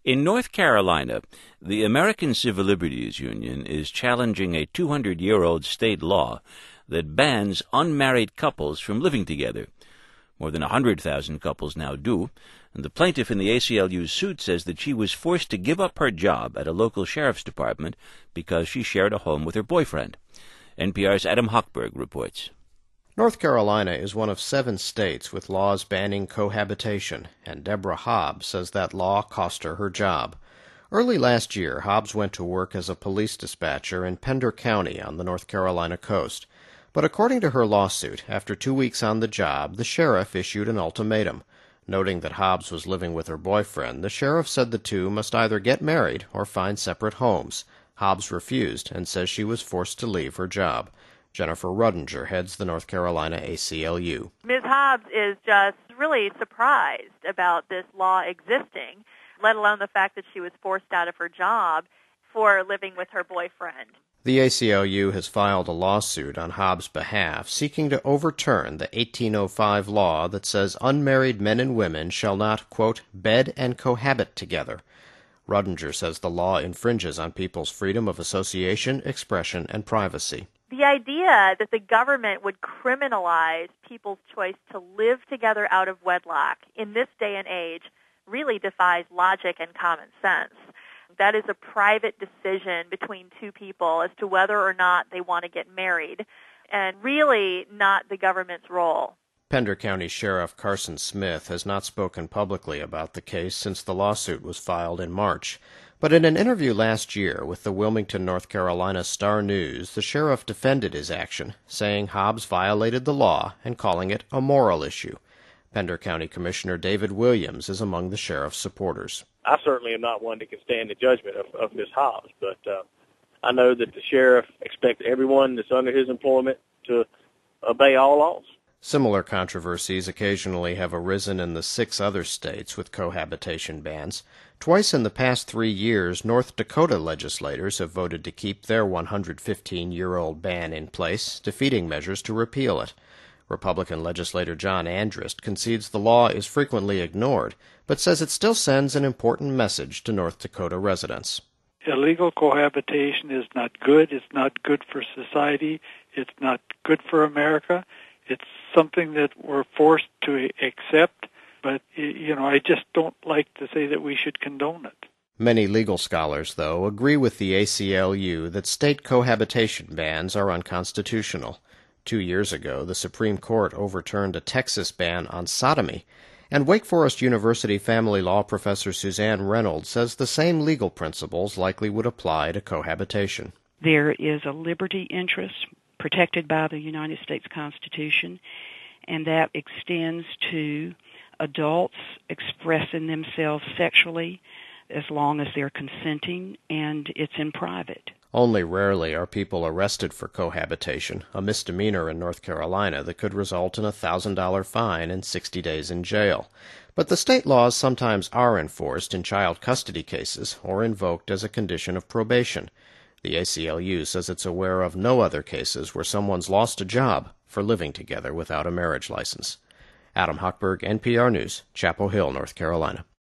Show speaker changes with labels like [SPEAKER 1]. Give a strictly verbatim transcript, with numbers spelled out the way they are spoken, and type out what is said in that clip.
[SPEAKER 1] In North Carolina, the American Civil Liberties Union is challenging a two hundred year old state law that bans unmarried couples from living together. More than one hundred thousand couples now do, and the plaintiff in the A C L U's suit says that she was forced to give up her job at a local sheriff's department because she shared a home with her boyfriend. N P R's Adam Hochberg reports.
[SPEAKER 2] North Carolina is one of seven states with laws banning cohabitation, and Deborah Hobbs says that law cost her her job. Early last year, Hobbs went to work as a police dispatcher in Pender County on the North Carolina coast. But according to her lawsuit, after two weeks on the job, the sheriff issued an ultimatum. Noting that Hobbs was living with her boyfriend, the sheriff said the two must either get married or find separate homes. Hobbs refused and says she was forced to leave her job. Jennifer Rudinger heads the North Carolina A C L U.
[SPEAKER 3] Miz Hobbs is just really surprised about this law existing, let alone the fact that she was forced out of her job for living with her boyfriend.
[SPEAKER 2] The A C L U has filed a lawsuit on Hobbs' behalf seeking to overturn the eighteen oh five law that says unmarried men and women shall not, quote, bed and cohabit together. Rudinger says the law infringes on people's freedom of association, expression, and privacy.
[SPEAKER 3] The idea that the government would criminalize people's choice to live together out of wedlock in this day and age really defies logic and common sense. That is a private decision between two people as to whether or not they want to get married, and really not the government's role.
[SPEAKER 2] Pender County Sheriff Carson Smith has not spoken publicly about the case since the lawsuit was filed in March. But in an interview last year with the Wilmington, North Carolina Star News, the sheriff defended his action, saying Hobbs violated the law and calling it a moral issue. Pender County Commissioner David Williams is among the sheriff's supporters.
[SPEAKER 4] I certainly am not one that can stand the judgment of, of Miz Hobbs, but uh, I know that the sheriff expects everyone that's under his employment to obey all laws.
[SPEAKER 2] Similar controversies occasionally have arisen in the six other states with cohabitation bans. Twice in the past three years, North Dakota legislators have voted to keep their one hundred fifteen year old ban in place, defeating measures to repeal it. Republican legislator John Andrist concedes the law is frequently ignored, but says it still sends an important message to North Dakota residents.
[SPEAKER 5] Illegal cohabitation is not good. It's not good for society. It's not good for America. It's something that we're forced to accept, but, you know, I just don't like to say that we should condone it.
[SPEAKER 2] Many legal scholars, though, agree with the A C L U that state cohabitation bans are unconstitutional. Two years ago, the Supreme Court overturned a Texas ban on sodomy, and Wake Forest University family law professor Suzanne Reynolds says the same legal principles likely would apply to cohabitation.
[SPEAKER 6] There is a liberty interest protected by the United States Constitution, and that extends to adults expressing themselves sexually as long as they're consenting and it's in private.
[SPEAKER 2] Only rarely are people arrested for cohabitation, a misdemeanor in North Carolina that could result in a one thousand dollars fine and sixty days in jail. But the state laws sometimes are enforced in child custody cases or invoked as a condition of probation. The A C L U says it's aware of no other cases where someone's lost a job for living together without a marriage license. Adam Hochberg, N P R News, Chapel Hill, North Carolina.